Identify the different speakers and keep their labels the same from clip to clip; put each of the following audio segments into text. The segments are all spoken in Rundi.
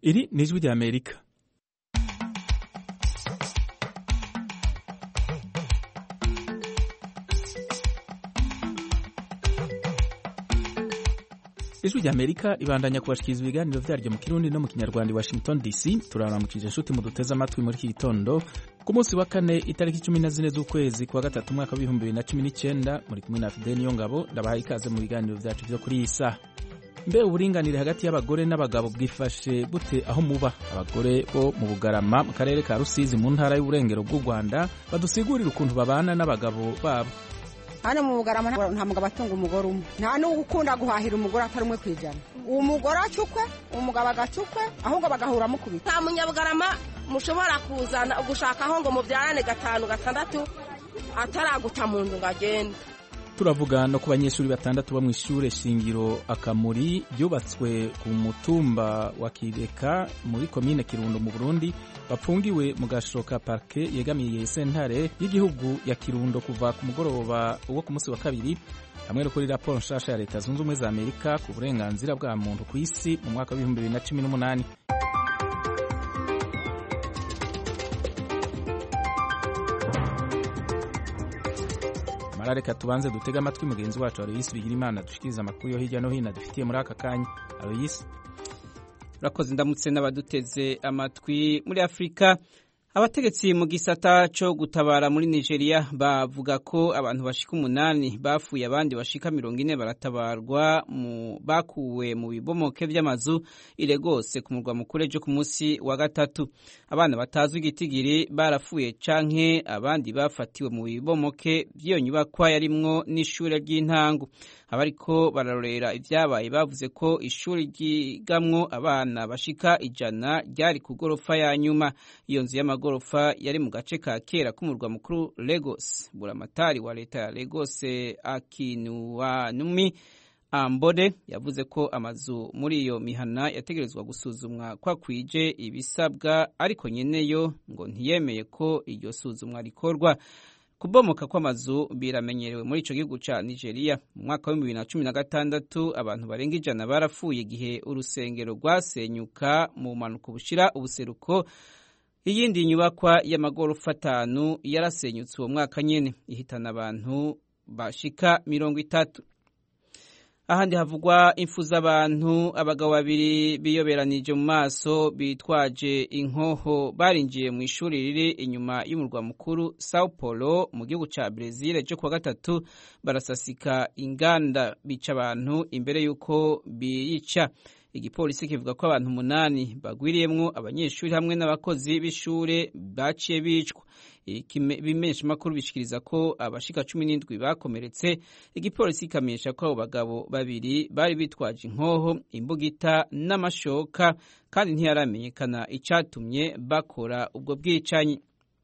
Speaker 1: Iri ni Ijwi ry'Amerika. Ijwi ry'Amerika ribandanya kubashikiriza ibiganiro vyaryo mu Kirundi no mu Kinyarwanda i Washington DC. Turaramukije inshuti muduteze amatwi muri iki gitondo ku munsi wa kane itariki 14 z'ukwezi kwa gatatu mwaka wa 2019. Muri kumwe na Fidel Niyongabo, ndabaha ikaze mu biganiro vyacu vyo kuri iyi saha. Mbe uburinganire hagati y'abagore n'abagabo bwifashe gute aho muba? Abagore bo mu Bugarama mu karere ka Rusizi mu ntara y'uburengero bw'u Rwanda badusigurira ukuntu babana n'abagabo babo.
Speaker 2: Hano mu Bugarama nta mugabo atunga umugore umwe, nta n'ugukunda guhahira umugore atari umwe kwijana. Umugore acukwe, umugabo agacukwe, ahubwo bagahura mukubita.
Speaker 3: Nta munyabugarama mushobora kuzana ugushaka aho ngo mubyarane 5 6 ataraguta mu nzu ngagenda.
Speaker 1: Turavuga no ku banyeshuri 6 bo mu ishure shingiro Akamuri yubatswe ku mutumba wa Kireka muri komine Kirundo mu Burundi, bapfungiwe mu gashoka parke yegamiye sentare y'igihugu ya Kirundo kuva ku mugoroba wo ku munsi wa kabiri, hamwe no kuri raporo nshasha ya Leta Zunze Ubumwe za Amerika ku burenganzira bwa muntu ku isi mu mwaka wa 2018. Reka tubanze dutega amatwi mugenzi wacu Aloysi Bigirimana dushikiriza amakuru yo hirya no hino dufitiye muri aka kanya. Aloysi,
Speaker 4: urakoze. Ndamutse n'abaduteze amatwi. Muri Afrika, abategetsi mu gisata cyo gutabara muri Nigeria bavuga ko abantu bashika 8 bafuye, abandi bashika 40 baratabarwa bakuwe mu bibomoke by'amazu i Lagos ku murwa mukuru ejo ku munsi wa gatatu. Abana batazwi igitigiri barafuye canke abandi bafatiwe mu bibomoke by'iyo nyubakwa yarimwo n'ishure ry'intango. Abariko bararorera ivyabaye bavuze ko ishuri ryigamwo abana bashika 100 ryari ku gorofa ya nyuma. Iyo nzu y'amagorofa yari mu gace ka kera k'umurwa mukuru Lagos. Buramatari wa leta ya Lagos Akinuwanumi Ambode yavuze ko amazu muri iyo mihana yategerezwa gusuzumwa kwa kwije ibisabwa, ariko nyeneyo ngo ntiyemeye ko iryo suzumwa rikorwa. Kubomoka kw'amazu biramenyerewe muri ico gihugu ca Nigeria. Mu mwaka wa 2016 abantu barenga 100 barafuye igihe urusengero rwasenyuka mu manuko bushira ubuseruko. Iyindi nyubakwa y'amagorofa 5 yarasenyutse uwo mwaka nyene, ihitana abantu bashika 30. Ahandi havugwa impfu z'abantu. Abagabo 2 biyoberanije mu maso bitwaje inkoho barinjiye mu ishuri riri inyuma y'umurwa mukuru Sao Paulo mu gihugu ca Brazil ejo kuwa gatatu, barasasika inganda bica abantu imbere yuko biyica. Igipolisi kivuga ko abantu 8 bagwiriyemwo abanyeshuri hamwe n'abakozi b'ishure baciye bicwa. Ibimenyesha makuru bishikiriza ko abashika 17 bakomeretse. Igipolisi kamenyesha ko abo bagabo 2 bari bitwaje inkoho, imbugita n'amashoka, kandi ntiyaramenyekana icatumye bakora ubwo bwicanyi.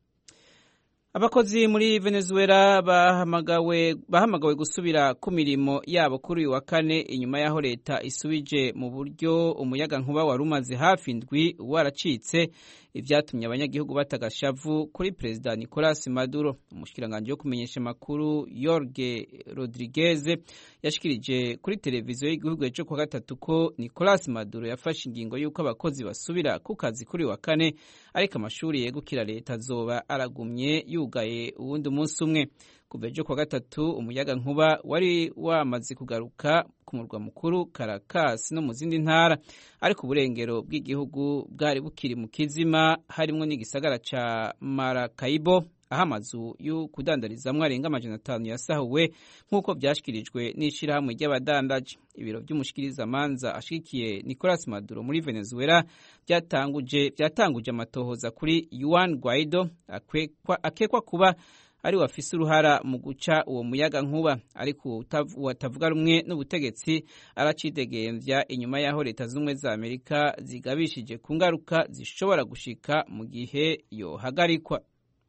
Speaker 4: Abakozi muri Venezuela bahamagawe gusubira ku mirimo yabo kuri uyu wa kane, inyuma yaho leta isubije mu buryo umuyaga nkuba wari umaze hafi indwi waracitse, ivyatumye abanyagihugu batagashavu kuri Perezida Nicolas Maduro. Umushikiranganje wo kumenyesha makuru Jorge Rodriguez yashikirije kuri televiziyo y'igihugu ejo kuwa gatatu ko Nicolas Maduro yafashe ingingo y'uko abakozi basubira ku kazi kuri wa kane, ariko amashuri yegukira leta azoba aragumye yugaye uwundi umunsi umwe. Kuva ejo kuwa gatatu umuyaga nkuba wari wamaze kugaruka ku murwa mukuru Caracas no mu zindi ntara, ariko uburengero bw'igihugu bwari bukiri mu kizima, harimwo n'igisagara ca Maracaibo aho amazu yo kudandarizamwo arenga 500 yasahuwe nk'uko vyashikirijwe n'ishirahamwe ry'abadandaji. Ibiro vy'umushikirizamanza ashikiye Nicolas Maduro muri Venezuela vyatanguje amatohoza kuri Juan Guaido akekwa kuba ari wafise uruhara mu guca uwo muyaga nkuba, ariko watavuga rumwe n'ubutegetsi aracidegembya inyuma yaho Leta Zunze za Amerika zigabishije ku ngaruka zishobora gushika mu gihe yohagarikwa.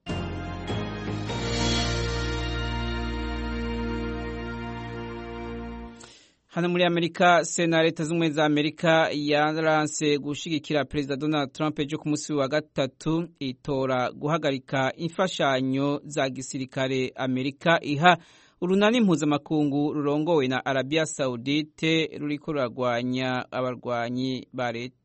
Speaker 4: Hano muri Amerika, Sena Leta Zunze za Amerika yaranse gushigikira Perezida Donald Trump ejo ku munsi wa gatatu itora guhagarika imfashanyo za gisirikare Amerika iha urunani mpuzamakungu rurongowe na Arabia Saudite ruriko ruragwanya abarwanyi ba leta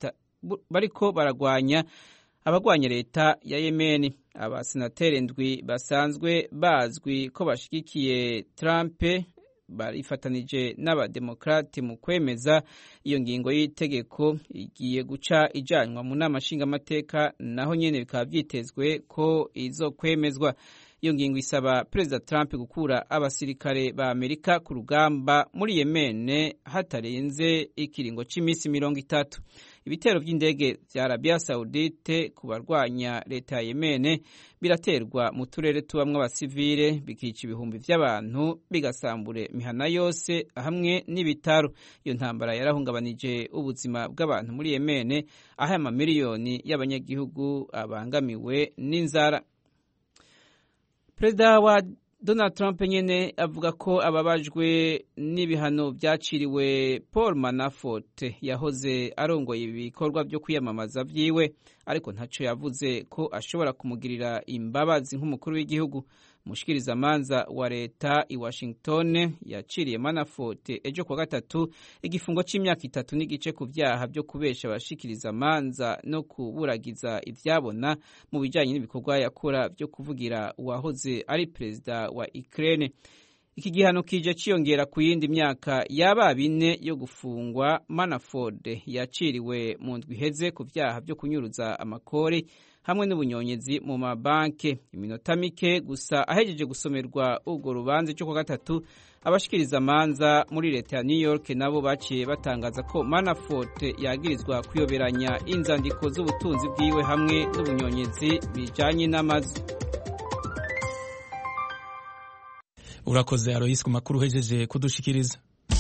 Speaker 4: bariko baragwanya abagwanya leta ya Yemen. Abasenateri ndwi basanzwe bazwi ko bashigikiye Trump barifatanije n'abademokrati mu kwemeza iyo ngingo y'itegeko igiye guca ijanwa mu nama nshingamateka, naho nyene bikaba vyitezwe ko izokwemezwa. Iyo ngingo isaba Perezida Trump gukura abasirikare ba Amerika ku rugamba muri Yemen hatarenze ikiringo c'imisi 30. Ibitero vy'indege vya Arabia Saudite ku barwanya leta ya Yemen biraterwa mu turere tubamwe abasivile, bikica ibihumbi vy'abantu, bigasambure mihana yose hamwe n'ibitaro. Iyo ntambara yarahungabanije ubuzima bw'abantu muri Yemen, aho amamiliyoni y'abanyagihugu abangamiwe n'inzara. Perezida wa Donald Trump nyene avuga ko ababajwe n'ibihano vyaciriwe Paul Manafort yahoze arongoye ibikorwa vyo kwiyamamaza vyiwe, ariko ntaco yavuze ko ashobora kumugirira imbabazi nk'umukuru w'igihugu. Umushikirizamanza wa leta i Washington yaciriye Manafort ejo kwa gatatu igifungo c'imyaka 3 n'igice ku vyaha vyo kubesha abashikirizamanza no kuburagiza ivyabona mu bijanye n'ibikorwa yakora vyo kuvugira uwahoze ari perezida wa Ukraine. Iki gihano kije ciyongera ku yindi myaka yaba 4 yo gufungwa Manafort yaciriwe mu ndwi iheze ku vyaha vyo kunyuruza amakori hamwe n'ubunyonyezi mu mabanke. Iminota mike gusa ahejeje gusomerwa urwo rubanza cyo kwa gatatu, abashikiriza manza muri leta ya New York nabo baciye batangaza ko Manafort yagirizwa kuyoberanya inzandiko z'ubutunzi bwiwe hamwe n'ubunyonyezi bijanye n'amazu.
Speaker 1: Urakoze Alois ku makuru uhejeje kudushikiriza.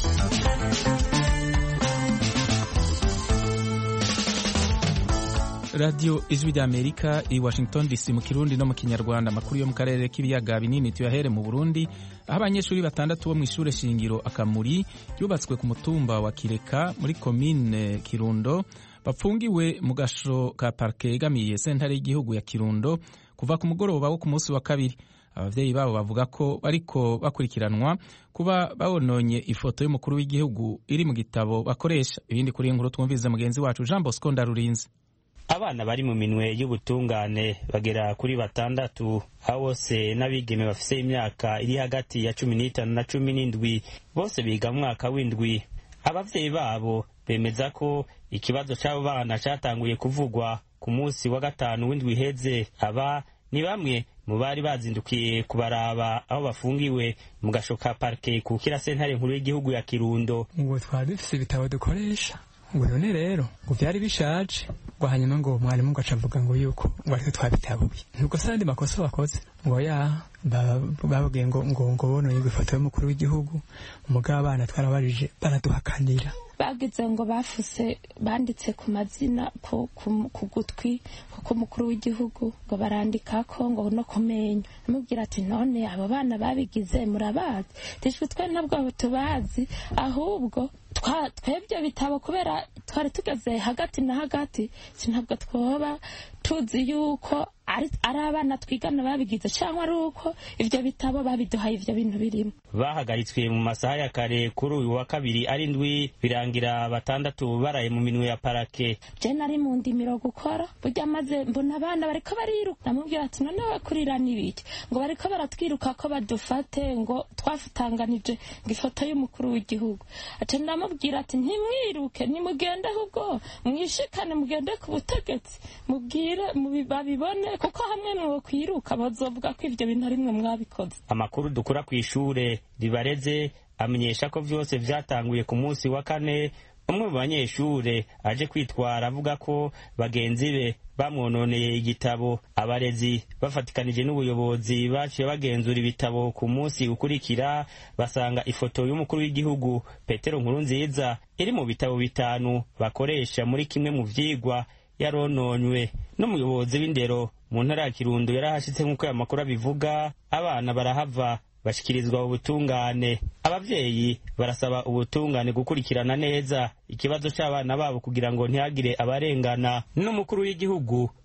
Speaker 1: Radio Ijwi ry'Amerika i Washington DC mu Kirundi no mu Kinyarwanda. Amakuru yo mu karere k'ibiyaga binini tuyahere mu Burundi, aho abanyeshuri 6 bo mu ishure shingiro Akamuri yubatswe ku mutumba wa Kireka muri commune Kirundo bapfungiwe mu gasho ka parke egamiye sentare y'igihugu ya Kirundo kuva ku mugoroba wo ku munsi wa kabiri. Abavyeyi babo bavuga ko bariko bakurikiranwa kuba babononye ifoto y'umukuru w'igihugu iri mu gitabo bakoresha. Ibindi kuri inkuru twumvize mugenzi wacu Jean Bosco Ndarurinze.
Speaker 5: Abana bari mu minwe y'ubutungane bagera kuri 6, aho bose n'abigeme bafise imyaka iri hagati ya 15 na 17, bose biga mu mwaka w'indwi. Abavyeyi babo bemeza ko ikibazo c'abo bana catanguye kuvugwa ku munsi wa 5 w'indwi iheze. Aba ni bamwe mu bari bazindukiye kubaraba aho bafungiwe mu gasho ka parke ku kira sentare nkuru y'igihugu ya Kirundo.
Speaker 6: Ngo twari dufise ibitabo dukoresha, ngo none rero ngo byari bishaje, ngo hanyuma ngo mwarimu ngo acavuga ngo yuko ngo ariko twabitabuye. Nuko sandi makosa bakoze ngo ya babwiye ngo bonoye ifoto y'umukuru w'igihugu, umugabo abana twarabarije baraduhakanira.
Speaker 7: Bagize ngo bafuse banditse ku mazina ku gutwi kuko umukuru w'igihugu ngo barandika ko ngo no kumenya. Amubwira ati none abo bana babigize murabazi? Tishwe twe ntabwo tubazi, ahubwo twebye bitabo kubera twari tugeze hagati na hagati, sinabwo twoba tuzi yuko ari abana twigana babigize cyangwa ari uko ivyo bitabo babiduhaye ivyo bintu birimo.
Speaker 5: Bahagaritswe mu masaha ya kare kuri uyu wa kabiri ari ndwi, birangira 6 baraye mu minwe ya parake.
Speaker 7: Je nari mu ndimiro gukora, burya maze mbona abana bariko bariruka. Namubwira ati none bakurira nibiki? Ngo bariko baratwiruka ko badufate, ngo twafutanganije ngo ifoto y'umukuru w'igihugu. Ati ndamubwira ati ntimwiruke, nimugende ahubwo mwishikane mugende ku butegetsi, mubwire babibone, kuko hamwe mwo kwiruka bazovuga ko ivyo bintu ari mwe mwabikoze.
Speaker 5: Amakuru dukura ku ishure ribareze amenyesha ko vyose vyatanguye ku munsi wa 4. Umwe mu banyeshure aje kwitwara avuga ko bagenzi be bamwononeye igitabo. Abarezi bafatikanije n'ubuyobozi baciye bagenzura ibitabo ku munsi ukurikira, basanga ifoto y'umukuru w'igihugu Petero Nkurunziza iri mu bitabo 5 bakoresha muri kimwe mu vyigwa yarononywe. N'umuyobozi w'indero mu ntara ya Kirundo yarahashitse nk'uko amakuru abivuga. Abana barahava bashikirizwa ubutungane. Abavyeyi barasaba ubutungane gukurikirana neza ikibazo c'abana babo kugira ngo ntihagire abarengana. N'umukuru w'igihugu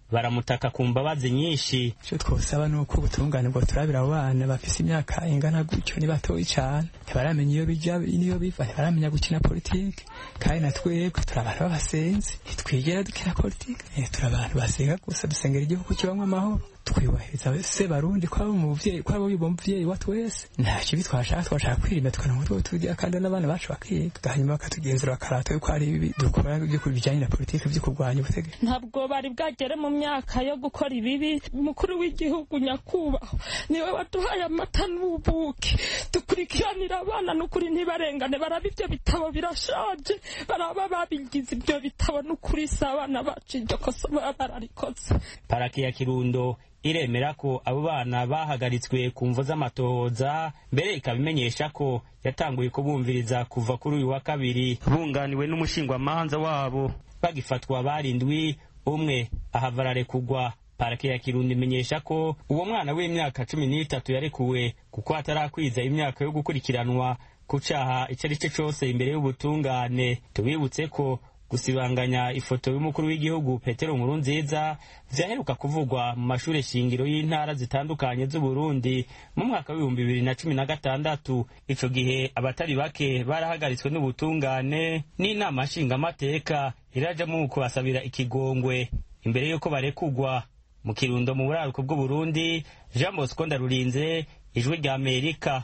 Speaker 5: baramutaka ku mbabazi nyinshi.
Speaker 6: Icyo twosaba ni uko ubutungane bwo turabira abo bana bafise imyaka ingana gutyo ni batoyi cyane, ntibaramenya iyo bija niyo biva, ntibaramenya gukina politike, kandi natwebwe turabara babasenzi ntitwigera dukina politike, turabantu basenga gusa dusengera igihugu kibamwe amahoro, twibahiriza se barundi kwabo umuvyeyi kwabo umuvyeyi wa twese, nta kibi twashaka kwirinda tukanamutwe turya kandi n'abana bacu bakiga, hanyuma bakatugenzura bakarata yuko ari ibi dukora byo kubijanye na politike byo kurwanya ubutegetsi.
Speaker 7: Ntabwo bari bwagere mu myaka yo gukora ibibi. Umukuru w'igihugu nyakubahwa niwe waduhaye amata n'ubuki, dukurikiranira abana n'ukuri ntibarengane, baraba ibyo bitabo birashaje, baraba babigize ibyo bitabo n'ukuri sabana bacu iryo kosa bararikoze.
Speaker 5: Paraki ya Kirundo iremera ko abo bana bahagaritswe ku mvo z'amatohoza, mbere ikabimenyesha ko yatanguye kubumviriza kuva kuri uyu wa kabiri, bunganiwe n'umushingwamanza wabo. Bagifatwa barindwi, umwe ahava ararekugwa. Parake ya Kirundo imenyesha ko uwo mwana w'imyaka 13 yarekuwe kuko atarakwiza imyaka yo gukurikiranwa ku caha icyo ari cyo cyose imbere y'ubutungane. Tubibutse ko gusibanganya ifoto y'umukuru w'igihugu Petero Nkurunziza vyaheruka kuvugwa mu mashure shingiro y'intara zitandukanye z'u Burundi mu mwaka wa 2016. Ico gihe abatari bake barahagaritswe n'ubutungane n'inama nshingamateka iraja mu kubasabira ikigongwe imbere yuko barekugwa. Mu Kirundo mu buraruko bw'u Burundi, Jean Bosco Ndarurinze, Ijwi rya Amerika.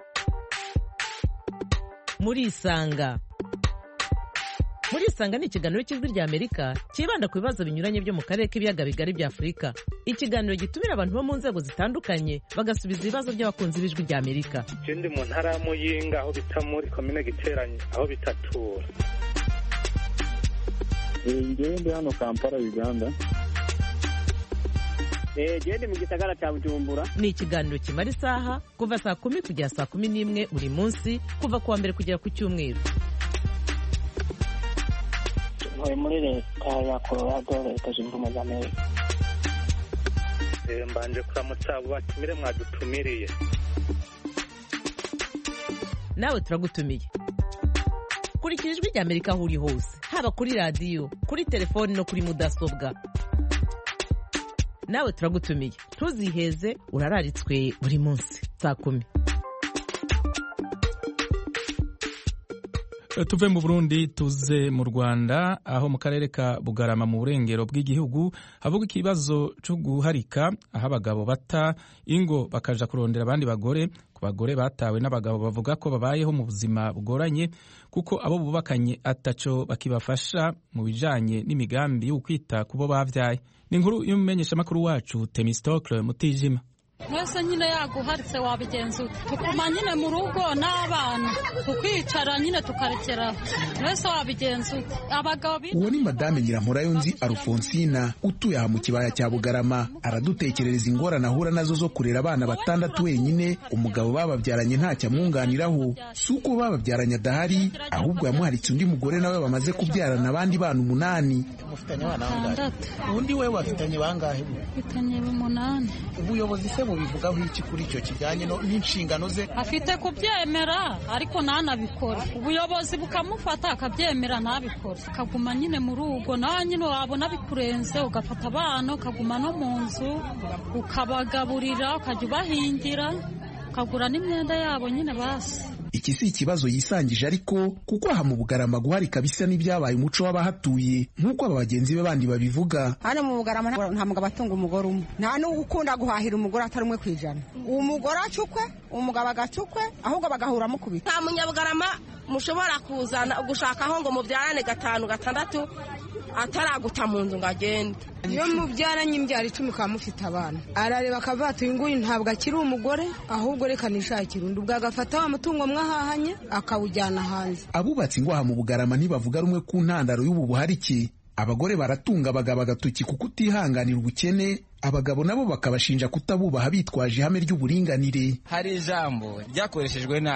Speaker 8: Muri Isanga ni ikiganiro cy'Ijwi rya Amerika kibanda ku bibazo binyuranye byo mu karere k'ibiyaga bigari bya Afurika. Ikiganiro gitumira abantu bo mu nzego zitandukanye bagasubiza ibibazo by'abakunzi b'Ijwi rya Amerika.
Speaker 9: Ndi mu ntara ya Muyinga aho bita muri komine Giteranye aho bitatura.
Speaker 10: Ndi hano Kampala Uganda.
Speaker 11: Gende mu gisagara cya Bujumbura.
Speaker 8: Ni ikiganiro kimara isaha kuva saa 10 kugera saa 11 buri munsi, kuva kuwa mbere kugera ku cyumweru.
Speaker 11: Muri leta ya Colorado, Leta Zunze Ubumwe za Amerika.
Speaker 9: Mbanje kuramutsa abo batumire mwadutumiriye.
Speaker 8: Nawe turagutumiye. Kurikira Ijwi rya Amerika aho uri hose, haba kuri radio, kuri telefone no kuri mudasobwa. Nawe turagutumiye, ntuziheze, urararitswe buri munsi saa 10.
Speaker 1: Tuve mu Burundi tuze mu Rwanda, aho mu karere ka Bugarama mu burengero bw'igihugu havuga ikibazo cyo guharika, aho abagabo bata ingo bakaja kurondera abandi bagore. Ku bagore batawe n'abagabo bavuga ko babayeho mu buzima bugoranye kuko abo bubakanye ataco bakibafasha mu bijanye n'imigambi yo kwita kubo bavyaye. Ni inkuru y'umumenyeshamakuru wacu Temistocle Mutijima.
Speaker 12: Mwese nyine yaguharitse wabigenza tukuma nyine mu rugo n'abana tukicara nyine tukarekera. Mwese wabigenza abagabo.
Speaker 13: Uwo ni Madame Nyiramporayonzi Alfonsina utuye aha mu kibaya cya Bugarama, aradutekerereza ingorane ahura nazo zo kurera abana batandatu wenyine. Umugabo bababyaranye ntacyo amwunganiraho, si uko bababyaranye adahari, ahubwo yamuharitse undi mugore nawe bamaze kubyarana abandi bana 8.
Speaker 14: Mufitanye abana bangahe? Undi we wafitanye bangahe?
Speaker 12: Mfitanye 8.
Speaker 14: Ubuyobozi se bivugaho iki kuri icyo kijyanye n'inshingano ze?
Speaker 12: Afite kubyemera ariko ntanabikora, ubuyobozi bukamufata akabyemera ntabikora, akaguma nyine mu rugo. Nawe nyine wabona bikurenze ugafata abana ukaguma no mu nzu ukabagaburira, ukajya ubahingira, ukagura n'imyenda yabo nyine basi.
Speaker 13: Iki si ikibazo yisangije ariko kuko aha mu Bugarama guharika bisa n'ibyabaye umuco w'abahatuye nk'uko aba bagenzi be bandi babivuga.
Speaker 2: Hano mu Bugarama nta mugabo atunga umugore umwe, nta n'ugukunda guhahira umugore atari umwe kwijana. Umugore acukwe, umugabo agacukwe, ahubwo bagahura mukubita.
Speaker 3: Nta munyabugarama mushobora kuzana gushakaho ngo mubyarane 5 6 ataraguta mu nzu ngo agende.
Speaker 15: Iyo mubyaranye imbyaro 10 ka mufite abana, arareba akavata uyu nguyu ntabwo akiri umugore, ahubwo reka nishakira undi, ubwo agafata wa mutungo mwahahanye akawujyana hanze.
Speaker 13: Abubatsi ngo aha mu Bugarama ntibavuga rumwe ku ntandaro y'ubu buharike. Abagore baratunga abagabo agatoki kuko utihanganira ubukene, abagabo nabo bakabashinja kutabubaha bitwaje ihame ry'uburinganire.
Speaker 16: Hari ijambo ryakoreshejwe nabi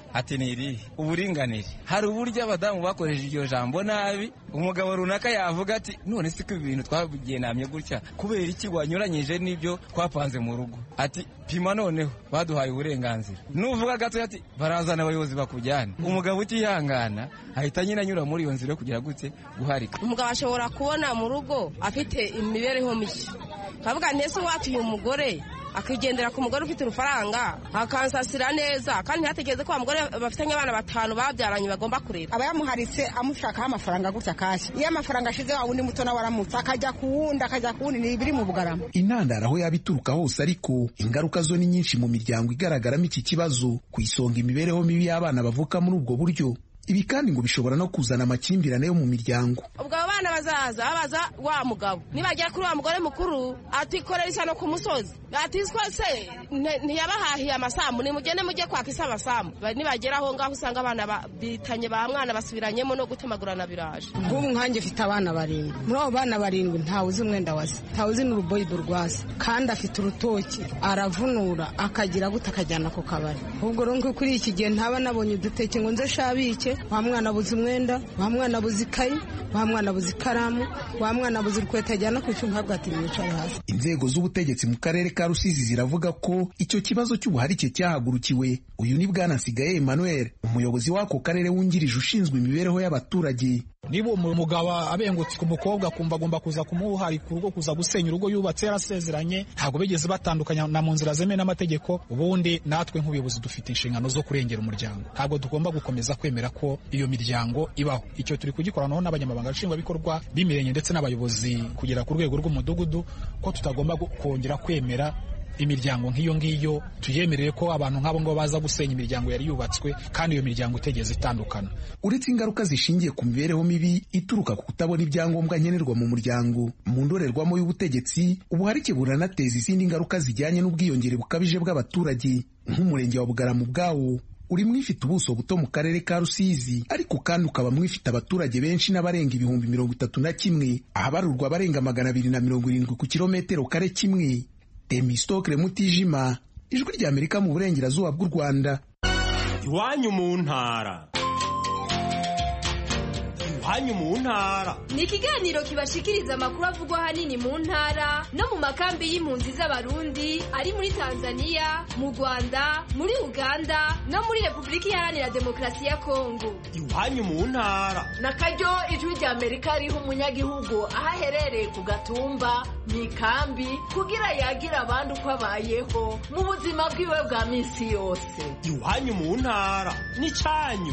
Speaker 16: ati niri uburinganire. Hari uburyo abadamu bakoresheje iryo jambo nabi, umugabo runaka yavuga ati none siko ibintu twabigenamye gutya kubera iki wanyuranyije n'ibyo twapanze mu rugo, ati pima noneho baduhaye uburenganzira. Nuvuga gato ati barazana abayobozi bakujyana. Umugabo utihangana ahita nyine anyura muri iyo nzira kugira gute guharika.
Speaker 3: Umugabo ashobora kubona mu rugo afite imibereho mishya, kavuga ntese watuye umugore akigendera ku mugore ufite urufaranga akansasira neza kandi ntatekereze ko umugore bafitanye abana 5 babyaranye bagomba kurera.
Speaker 2: Aba yamuharitse amushakaho amafaranga gutya kashi. Iyo amafaranga ashize wa wundi muto nawe aramutse akajya kuwundi ni biri mu Bugarama.
Speaker 13: Intandaro aho yabituruka hose ariko ingaruka zo ni nyinshi mu miryango igaragaramo iki kibazo, ku isonga imibereho mibi y'abana bavuka muri ubwo buryo. Ibi kandi ngo bishobora no kuzana amakimbirane yo mu miryango.
Speaker 3: Ubwo abana babaza wa mugabo nibagera kuri wa mugore mukuru atikorera isano ku musozi ati twese ntiyabahahiye amasambu nimugende mujye kwakisa amasambu. Nibagera aho ngaho usanga abana bitanye ba mwana basubiranyemo no gutemagurana biraje.
Speaker 15: Ngubu nkanjye mfite abana 7, muri abo bana 7 ntawe uzi umwenda wase, ntawe uzi n'uruboyido rwase, kandi afite urutoki aravunura akagira gute akajyana ku kabari. Ubwo ronke kuri iki gihe ntaba nabonye uduteke ngo nze shabike, wa mwana abuze umwenda, wa mwana abuze ikayi, wa mwana abuze ikaramu, wa mwana abuze urukweto ajyana ku cyumba bwati mwicaye hasi.
Speaker 13: Inzego z'ubutegetsi mu karere ka Rusizi ziravuga ko icyo kibazo cy'ubuharike cyahagurukiwe. Uyu ni Bwana Sigaye Emmanuel, umuyobozi w'ako karere wungirije ushinzwe imibereho y'abaturage.
Speaker 17: Niba umugabo abengutse ku mukobwa kumva agomba kuza kumuharika urugo, kuza gusenya urugo yubatse yarasezeranye, ntabwo bigeze batandukanya na mu nzira zemewe n'amategeko. Ubundi natwe nk'ubuyobozi dufite inshingano zo kurengera umuryango, ntabwo tugomba gukomeza kwemera ko iyo miryango ibaho. Icyo turi kugikoranaho n'abanyamabanga nshingwabikorwa b'imirenge ndetse n'abayobozi kugera ku rwego rw'umudugudu, ko tutagomba kongera kwemera imiryango nk'iyo ngiyo, tuyemereye ko abantu nk'abo ngo baza gusenya imiryango yari yubatswe kandi iyo miryango itegeze itandukana.
Speaker 13: Uretse ingaruka zishingiye ku mibereho mibi ituruka ku kutabona ibyangombwa nkenerwa mu muryango, mu ndorerwamo y'ubutegetsi ubuharike buranateza izindi ngaruka zijyanye n'ubwiyongere bukabije bw'abaturage. Nk'umurenge wa Bugarama ubwawo uri mwifite ubuso buto mu karere ka Rusizi, ariko kandi ukaba mwifite abaturage benshi n'abarenga 31,000, ahabarurwa abarenga 270 ku kilometero kare kimwe. Temistokle Mutijima, Ijwi ry'Amerika mu burengerazuba bw'u Rwanda.
Speaker 18: Iwanyu mu ntara. Iwanyu mu ntara
Speaker 19: ni ikiganiro kibashikiriza amakuru avugwa ahanini mu ntara no mu makambi y'impunzi z'abarundi ari muri Tanzania, mu Rwanda, muri Uganda no muri Repubulika Iharanira Demokarasi ya Kongo.
Speaker 18: Iwanyu mu ntara
Speaker 20: na karyo Ijwi ry'Amerika riha umunyagihugu aho aherereye ku gatumba mu ikambi kugira yagira abandi uko abayeho mu buzima bwiwe bwa minsi yose.
Speaker 18: Iwanyu mu ntara ni cyanyu.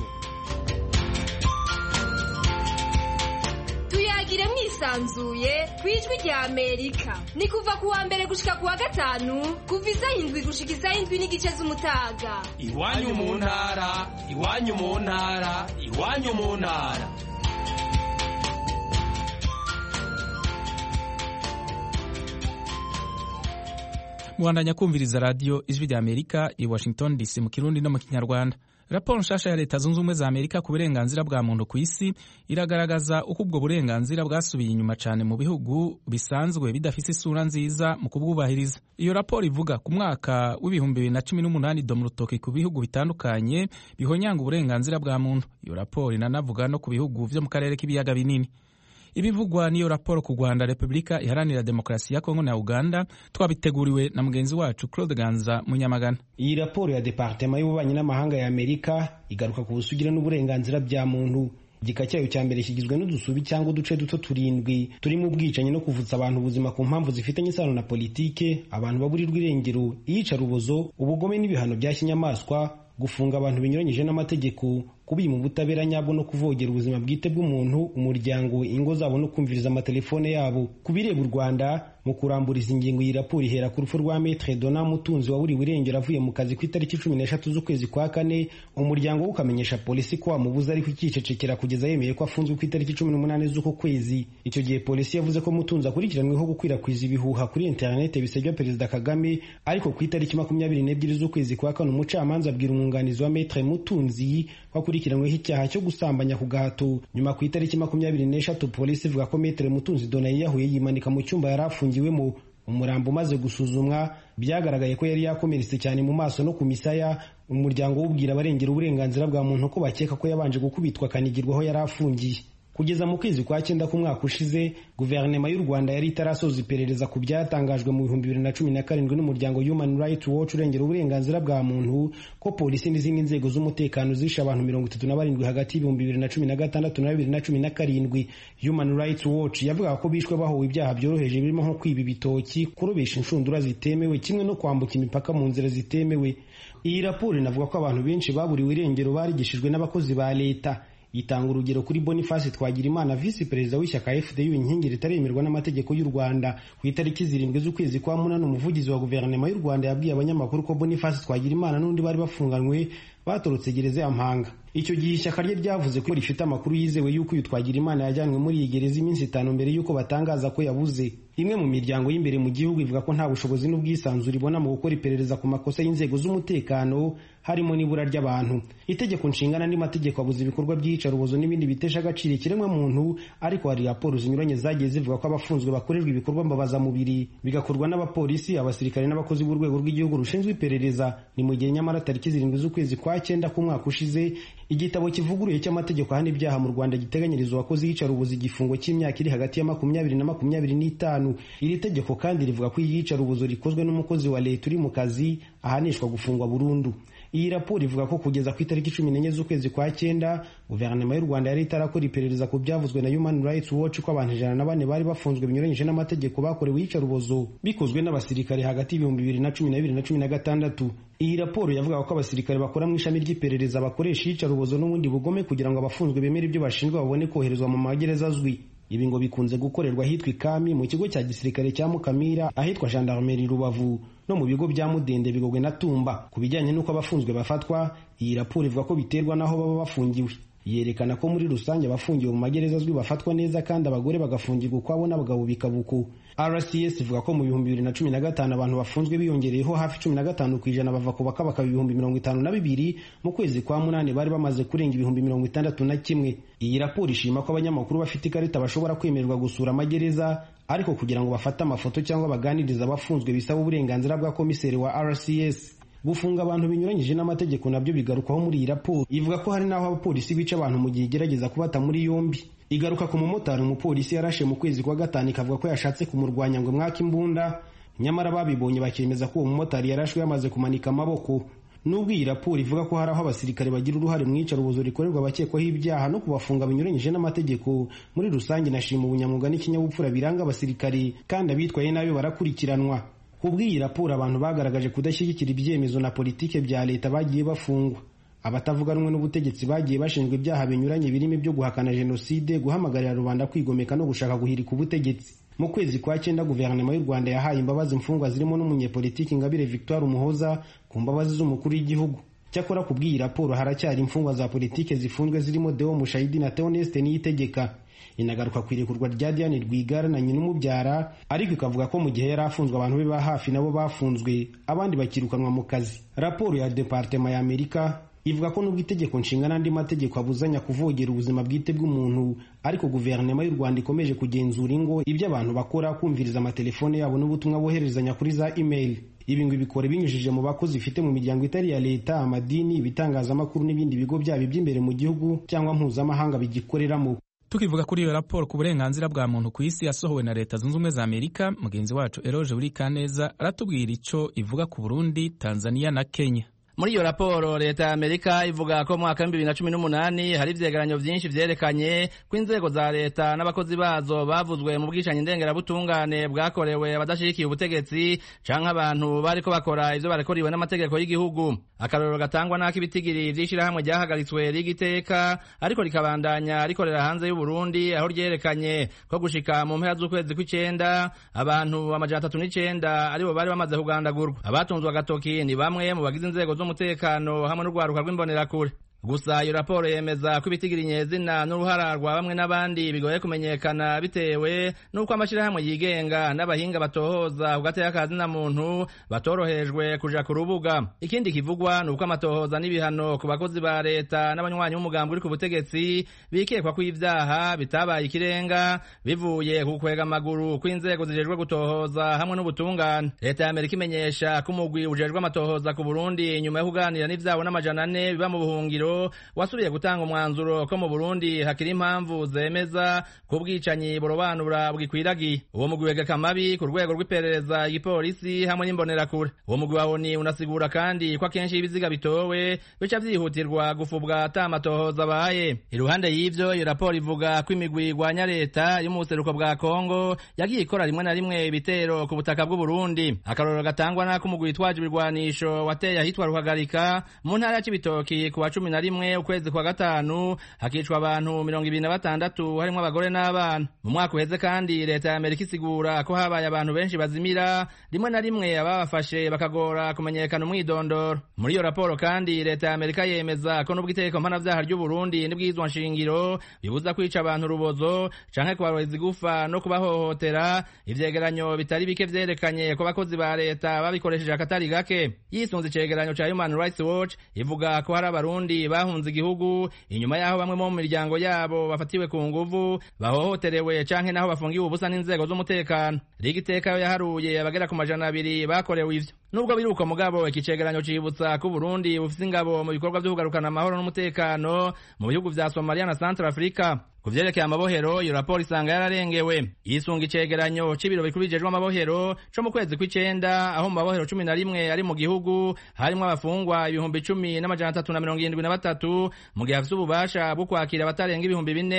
Speaker 19: Tuyagire mwisanzuye ku Ijwi ry'Amerika. Ni kuva ku wa mbere gushika ku wa gatanu, kuva 7 gushika 7 n'igice z'umutaga.
Speaker 18: Iwanyu mu ntara, iwanyu mu ntara, iwanyu mu ntara.
Speaker 1: Mwandanya kumviriza radio Ijwi ry'Amerika i Washington DC mu Kirundi no mu Kinyarwanda. Raporo nshasha ya Leta Zunze Ubumwe za Amerika ku burenganzira bwa muntu ku isi iragaragaza uko ubwo burenganzira bwasubiye inyuma cyane mu bihugu bisanzwe bidafise isura nziza mu kubwubahiriza. Iyo raporo ivuga ku mwaka w'2018 do mu rutoki ku bihugu bitandukanye bihonyanga uburenganzira bwa muntu. Iyo raporo inanavuga no ku bihugu vyo mu karere k'ibiyaga binini. Ibivugwa niyo raporo ku Rwanda, Repubulika Iharanira Demokarasi ya Kongo na Uganda, twabiteguriwe na mugenzi wacu Claude Ganza Munyamagana.
Speaker 21: Iyi raporo ya Departement y'Ububanyi n'Amahanga ya Amerika igaruka ku busugira n'uburenganzira bya muntu. Igika cyayo cya mbere kigizwe n'udusubi cyangwa uduce duto 7 turi mu bwicanyi no kuvutsa abantu ubuzima ku mpamvu zifitanye isano na politike, abantu baburirwa irengero, iyicarubozo, ubugome n'ibihano bya kinyamaswa, gufunga abantu binyuranyije n'amategeko, kubima ubutabera nyabwo no kuvogera ubuzima bwite bw'umuntu, umuryango, ingo zabo no kumviriza amatelefone yabo. Kubireba u Rwanda, mu kuramburiza ingingo iyi raporo ihera ku rupfu rwa Maître Donald Mutunzi waburiwe irengero avuye mu kazi ku itariki 13 z'ukwezi kwa kane, umuryango we ukamenyesha polisi ko wamubuza ariko ikicecekera kugeza yemeye ko afunzwe ku itariki 18 z'uko kwezi. Icyo gihe polisi yavuze ko Mutunzi akurikiranweho gukwirakwiza ibihuha kuri internet bisebya Perezida Kagame, ariko ku itariki 22 z'ukwezi kwa kane umucamanza abwira umwunganizi wa Maître Mutunzi wakurikiranweho icyaha cyo gusambanya ku gahato. Nyuma ku itariki 23 polisi ivuga ko Maître Mutunzi Donald yahuye yimanika mu cyumba yari afungiwemo. umurambo umaze gusuzumwa byagaragaye ko yari yakomeretse cyane mu maso no ku misaya. Umuryango wubwira abarengera uburenganzira bwa muntu ko bakeka ko yabanje gukubitwa akanigirwa aho yari afungiye. Kugeza mu kwezi kwa 9 k'umwaka ushize, guverinoma y'u Rwanda yari itarasoza iperereza ku byatangajwe mu 2017 n'umuryango Human Rights Watch urengera uburenganzira bwa muntu ko polisi n'izindi nzego z'umutekano zishe abantu 37 hagati y'ibihumbi 2016 na 2017. Human Rights Watch yavuga ko bishwe bahowe ibyaha byoroheje birimo nko kwiba ibitoki, kurobesha inshundura zitemewe, kimwe no kwambuka imipaka mu nzira zitemewe. Iyi raporo inavuga ko abantu benshi baburiwe irengero barigishijwe n'abakozi ba leta. Itanga urugero kuri Boniface Twagirimana, visi perezida w'ishyaka FDU inkingi ritaremerwa n'amategeko y'u Rwanda. Ku itariki 7 z'ukwezi kwa munani, umuvugizi wa guverinoma y'u Rwanda yabwiye abanyamakuru ko Boniface Twagirimana n'undi bari bafunganywe batorotse gereza ya Mpanga. Icyo gihe ishyaka rye ryavuze ko rifite amakuru yizewe y'uko uyu Twagirimana yajyanwe muri iyi gereza iminsi 5 mbere y'uko batangaza ko yabuze. Imwe mu miryango y'imbere mu gihugu ivuga ko nta bushobozi n'ubwisanzure ibona mu gukora iperereza ku makosa y'inzego z'umutekano, harimo n'ibura ry'abantu. Itegeko nshinga n'andi mategeko abuza ibikorwa by'iyicarubozo n'ibindi bitesha agaciro ikiremwa muntu, ariko hari raporo zinyuranye zagiye zivuga ko abafunzwe bakorerwa ibikorwa mbabazamubiri bigakorwa n'abapolisi, abasirikare n'abakozi b'urwego rw'igihugu rushinzwe iperereza. Ni mu gihe nyamara tariki 7 z'ukwezi kwa 9 k'umwaka ushize, igitabo kivuguruye cy'amategeko ahana ibyaha mu Rwanda giteganyirizwa abakozi y'iyicarubozo igifungo cy'imyaka iri hagati ya 20 na 25. Iri tegeko kandi rivuga ko iyicarubozo rikozwe n'umukozi wa leta uri mu kazi ahanishwa gufungwa burundu. Iyi raporo ivuga ko kugeza ku itariki 14 z'ukwezi kwa 9 guverinoma y'u Rwanda yari itarakora iperereza ku byavuzwe na Human Rights Watch ko abantu 104 bari bafunzwe binyuranyije n'amategeko bakorewe iyicarubozo bikozwe n'abasirikare hagati y'ibihumbi 2012 na 2016. Iyi raporo yavuga ko abasirikare bakora mu ishami ry'iperereza bakoresha iyicarubozo n'ubundi bugome kugira ngo abafunzwe bemere ibyo bashinjwa babone koherezwa mu magereza azwi. Ibi ngo bikunze gukorerwa ahitwa Ikami, mu kigo cya gisirikare cya Mukamira, ahitwa Gendarmerie Rubavu, no mu bigo bya Mudende, Bigogwe na Tumba. Ku bijyanye n'uko abafunzwe bafatwa, iyi raporo ivuga ko biterwa n'aho baba bafungiwe. Yerekana ko muri rusange abafungiwe mu magereza azwi bafatwa neza kandi abagore bagafungirwa ukwabo n'abagabo bikabuko. RCS ivuga ko mu 2015 abantu bafunzwe biyongereyeho hafi 15% bava ku bakabaka 52,000 mu kwezi kwa munani bari bamaze kurenga 61,000. Iyi raporo ishima ko abanyamakuru bafite ikarita bashobora kwemererwa gusura amagereza, ariko kugira ngo bafate amafoto cyangwa baganiriza abafunzwe bisaba uburenganzira bwa komiseri wa RCS. Gufunga abantu binyuranyije n'amategeko nabyo bigarukwaho muri iyi raporo. Ivuga ko hari naho abapolisi bica abantu mu gihe igerageza kubata muri yombi. Igaruka ku mumotari umupolisi yarashe mu kwezi kwa 5 ikavuga ko yashatse kumurwanya ngo mwaka imbunda, nyamara babibonye bakemeza ko uwo mumotari yarashwe yamaze kumanika amaboko. Nubwo iyi raporo ivuga ko hari aho abasirikare bagira uruhare mu iyicarubozo rikorerwa abakekwaho ibyaha no kubafunga binyuranyije n'amategeko, muri rusange nashima ubunyamwuga n'ikinyabupfura biranga abasirikare, kandi abitwaye nabi barakurikiranwa. Kubw'iyi raporo abantu bagaragaje kudashyigikira ibyemezo na politike bya leta bagiye bafungwa. Abatavuga rumwe n'ubutegetsi bagiye bashinjwa ibyaha binyuranye birimo ibyo guhakana jenoside, guhamagarira rubanda kwigomeka no gushaka guhirika ubutegetsi. Mu kwezi kwa 9 guverinoma y'u Rwanda yahaye imbabazi imfungwa zirimo n'umunyepolitiki Ingabire Victoire Umuhoza ku mbabazi z'umukuru w'igihugu. Cyakora kubw'iyi raporo haracyari imfungwa za politike zifunzwe zirimo Deo Mushayidi na Theoneste Niyitegeka. Inagaruka ku irekurwa rya Diane Rwigara na nyina umubyara, ariko ikavuga ko mu gihe yari afunzwe abantu be ba hafi nabo bafunzwe, abandi bakirukanwa mu kazi. Raporo ya Departement ya Amerika ivuga ko nubwo itegeko nshinga n'andi mategeko abuzanya kuvogera ubuzima bwite bw'umuntu, ariko guverinoma y'u Rwanda ikomeje kugenzura ingo, ibyo abantu bakora, kumviriza amatelefone yabo n'ubutumwa boherezanya kuri za email. Ibi ngo bikore binyujije mu bakozi ifite mu miryango itari ya leta, amadini, ibitangazamakuru n'ibindi bigo byabo by'imbere mu gihugu cyangwa mpuzamahanga bigikoreramo.
Speaker 1: Tukivuga kuri iyo raporo ku burenganzira bwa muntu ku isi yasohowe na Leta Zunze Ubumwe za Amerika, mugenzi wacu Eroge Burikaneza aratubwira icyo ivuga ku Burundi, Tanzania na Kenya.
Speaker 4: Muri iyo raporo leta ya Amerika ivuga ko mu mwaka wa 2018 hari ivyegeranyo vyinshi vyerekanye ko inzego za leta n'abakozi bazo bavuzwe mu bwicanyi ndengerabutungane bwakorewe abadashigikiye ubutegetsi canke abantu bariko bakora ivyo barekoriwe n'amategeko y'igihugu. Akarorero gatangwa n'ako ibitigiri vy'ishirahamwe ryahagaritswe rigiteka ariko rikabandanya rikorera hanze y'u Burundi, aho ryerekanye ko gushika mu mpera z'ukwezi kw'icenda abantu 309 aribo bari bamaze kugandagurwa. Abatunzwe agatoki ni bamwe mu bagize inzego z'umutekano hamwe n'urwaruka rw'imbonerakure. gusa iyo raporo yemeza ko ibitigira inyezina n'uruhara rwa bamwe n'abandi bigoye kumenyekana bitewe n'uko amashirahamwe yigenga n'abahinga batohoza ku gateka ka zina muntu batorohejwe kuja ku rubuga. Ikindi kivugwa ni uko amatohoza n'ibihano ku bakozi ba leta n'abanywanyi b'umugambi uri ku butegetsi bikekwa ko ivyaha bitabaye ikirenga bivuye ku kwega amaguru kw'inzego zijejwe gutohoza hamwe n'ubutungane. Leta ya Amerika imenyesha ko umugwi ujejwe amatohoza ku Burundi nyuma yo kuganira n'ivyabo n'amajana 4 biba mu buhungiro wasubiye gutanga umwanzuro ko mu Burundi hakiri impamvu zemeza ko ubwicanyi burobanura bwikwiragiye. Uwo mugwi wegeka amabi ku rwego rw'iperereza igipolisi hamwe n'imbonerakure. Uwo mugwi wa ONU unasigura kandi ko akenshi ibiziga bitowe bica vyihutirwa gufubwa ata amatohoza abaye. Iruhande y'ivyo iyo raporo ivuga ko imigwi igwanya leta yo mu buseruko bwa Kongo yagiye ikora rimwe na rimwe ibitero ku butaka bw'u Burundi. Akarorero gatangwa nako umugwi witwaje ibirwanisho wateye ahitwa Ruhagarika mu ntara ya Cibitoki ku wa 11 ukwezi kwa gatanu hakicwa abantu 26 harimo abagore n'abana. Mu mwaka uheze kandi leta ya Amerika isigura ko habaye abantu benshi bazimira rimwe na rimwe ababafashe bakagora kumenyekana umwidondoro. Muri iyo raporo kandi leta ya Amerika yemeza ko n'ubwo itegeko mpanavyaha ry'u Burundi n'ibwizwa nshingiro bibuza kwica abantu urubozo canke kubaroheza igufa no kubahohotera, ivyegeranyo bitari bike vyerekanye ko abakozi ba leta babikoresheje akatari gake. Yisunze icegeranyo ca Human Rights Watch ivuga ko hari abarundi bahunze igihugu inyuma yaho bamwe mu miryango yabo bafatiwe ku nguvu bahohoterewe canke naho bafungiwe ubusa n'inzego z'umutekano. Rigiteka yo yaharuye abagera ku majana 2 bakorewe ivyo. Nubwo biruko mugabo ikicegeranyo cibutsa ko Burundi bufise ingabo mu bikorwa vyo kugarukana amahoro n'umutekano mu bihugu vya Somalia na Central Africa. Kuvyerekeye amabohero iyo raporo isanga yararengewe. Yisunga icegeranyo c'ibiro bikuru bijejwe amabohero co mu kwezi kw'icenda aho mu mabohero 11 ari mu gihugu harimo abafungwa 10,373 mu gihe afise ububasha bwo kwakira abatarenga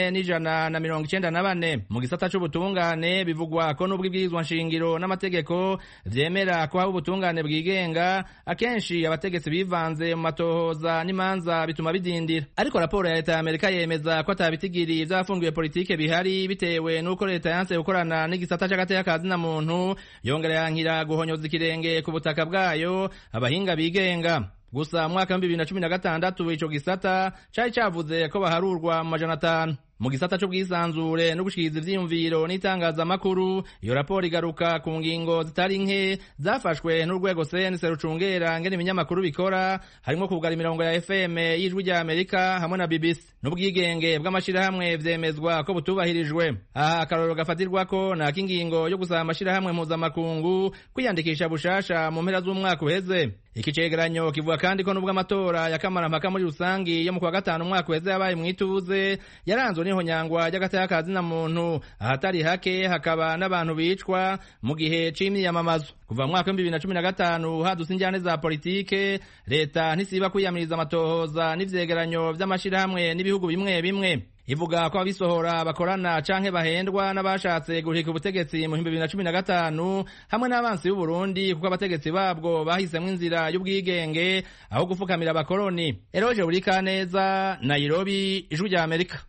Speaker 4: 4,194. Mu gisata c'ubutungane bivugwa ko n'ubwo ibwirizwa nshingiro n'amategeko vyemera ko haba ubutungane bwigenga akenshi abategetsi bivanze mu matohoza n'imanza bituma bidindira. Ariko raporo ya leta ya Amerika yemeza ko atabitigiri afungiwe politike bihari bitewe nuko leta yanse gukorana n'igisata c'agateka ka zina muntu yongera yankira guhonyoza ikirenge ku butaka bwayo abahinga bigenga. Gusa mwaka 2016 ico gisata cari cavuze ko baharurwa mu majana 5. Mu gisata c'ubwisanzure no gushikiriza ivyiyumviro n'itangazamakuru iyo raporo igaruka ku ngingo zitari nke zafashwe n'urwego CNC rucungera ngene ibinyamakuru bikora harimo kugara imirongo ya FM y'ijwi rya Amerika hamwe na BBC. N'ubwigenge bw'amashirahamwe vyemezwa ko butubahirijwe. Aha akarorero gafatirwako na kingingo yo gusaba amashirahamwe mpuzamakungu kwiyandikisha bushasha mu mpera z'umwaka uheze. Iki cegeranyo kivuga kandi ko nubwo amatora ya kamarampaka muri rusangi yo mu kwa gatanu umwaka uheze yabaye mwituze yaranzwe niho nyangwa y'agateka ka zina muntu ahatari hake hakaba n'abantu bicwa mu gihe c'imyiyamamazo. Kuva mu mwaka 2015 hadutse injyane za politike leta ntisiba kwiyamiriza amatohoza n'ivyegeranyo vy'amashirahamwe n'ibihugu bimwe bimwe. Ivuga ko abisohora bakorana canke bahendwa n'abashatse guhirika ubutegetsi mu 2015 hamwe n'abansi b'u Burundi kuko abategetsi babwo bahisemwe inzira y'ubwigenge aho gufukamira abakoroni. Eroje Burikaneza, Nairobi, Ijwi rya Amerika.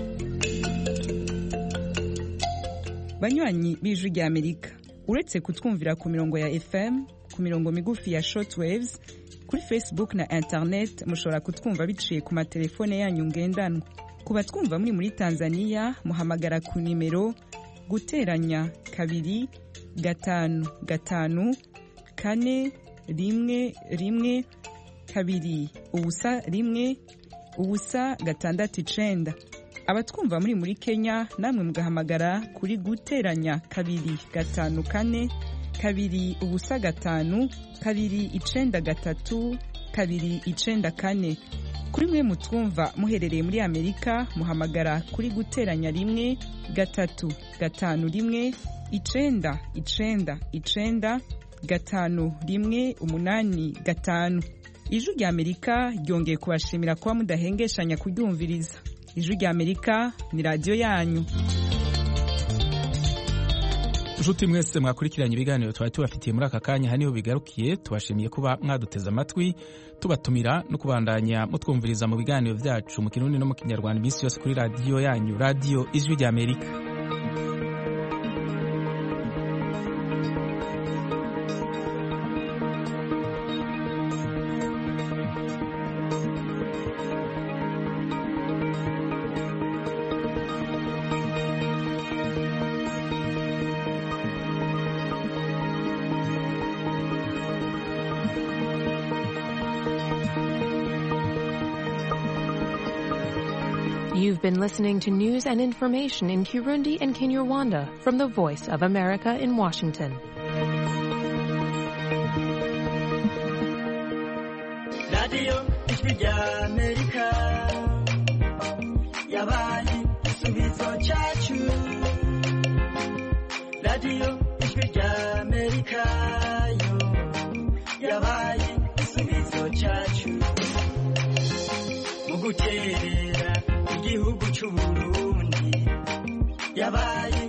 Speaker 6: Banywanyi b'Ijwi rya Amerika, uretse kutwumvira ku mirongo ya FM, ku mirongo migufi ya shortwaves, kuri Facebook na internet mushobora kutwumva biciye ku matelefone yanyu ngendanwa. Kuba twumva muri Tanzania muhamagara ku nimero guteranya 2 5 5 4 1 1 2 ubusa 1 ubusa 6 abatwumva muri Kenya namwe mugahamagara kuri guteranya 2 5 4 2 ubusa 5 2 9 3 2 9 4. Kuri mwe mutwumva muherereye muri Amerika muhamagara kuri guteranya 1 3 5 1 9 9 9 5 1 8 5. Ijwi rya Amerika ryongeye kubashimira kuba mudahengeshanya kuryumviriza. Ijwi rya Amerika ni radio yanyu.
Speaker 1: Nshuti mwese mwakurikiranye ibiganiro twari tubafitiye muri aka kanya haniho bigarukiye. Tubashimiye kuba mwaduteze amatwi, tubatumira no kubandanya mutwumviriza mu biganiro vyacu mu Kirundi no mu Kinyarwanda iminsi yose kuri radio yanyu, radio Ijwi rya Amerika.
Speaker 7: You've been listening to news and information in Kirundi and Kinyarwanda from the Voice of America in Washington.
Speaker 22: Radio Ijwi rya Amerika yabaye igisubizo cyacu. Radio Ijwi rya Amerika yo yabaye igisubizo cyacu. Mu guterera igihugu cy'u Burundi yabaye